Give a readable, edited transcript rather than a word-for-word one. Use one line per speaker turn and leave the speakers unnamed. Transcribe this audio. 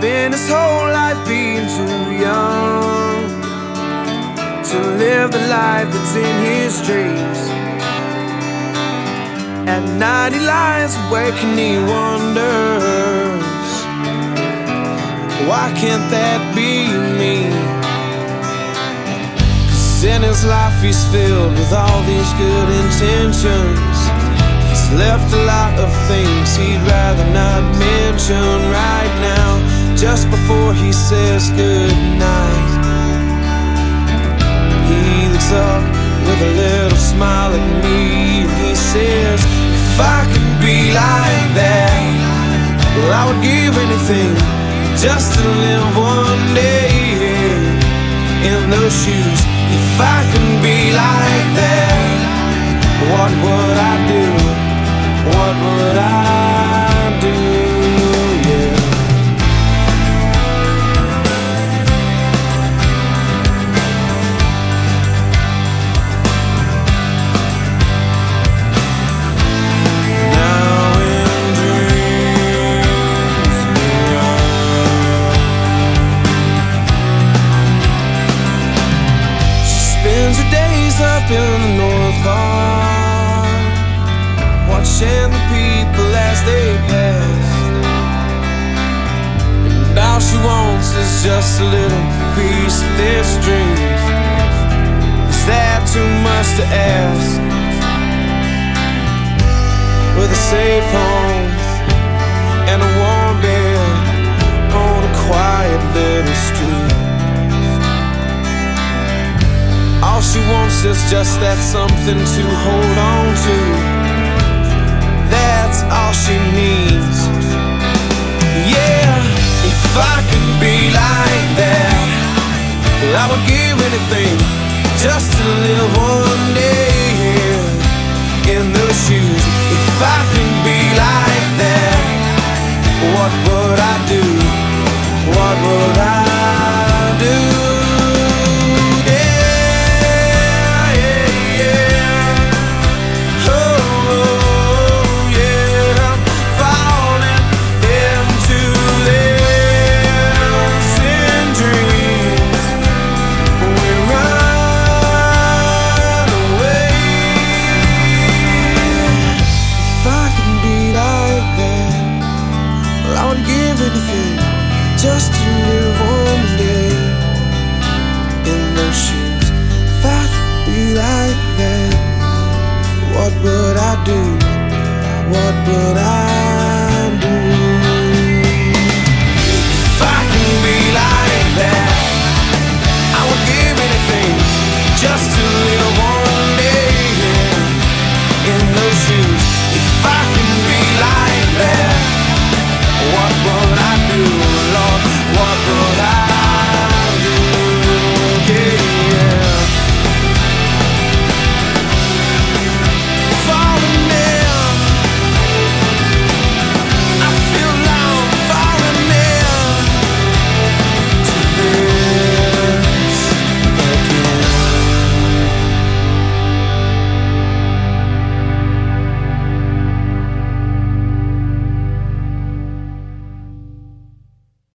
spent his whole life being too young to live the life that's in his dreams. At night he lies awake and he wonders, why can't that be me? 'Cause in his life he's filled with all these good intentions. He's left a lot of things he'd rather not mention right now, just before he says goodnight. He looks up with a little smile at me and he says, if I could be like that, well, I would give anything just to live one day in those shoes. If I could be like that, what would I do? What would I do? Yeah. Now in dreams she spends her days up in the North Park, watching the people as they pass, and all she wants is just a little piece of this dream. Is that too much to ask? With a safe home and a warm bed on a quiet little street, all she wants is just that something to hold on to. That's all she needs. Yeah, if I could be like that, well, I would give anything just to live one day in those shoes. If I could be like that, what would I do? What would I do? Just to live one day in those shoes. If I could be like that, what would I do? What would I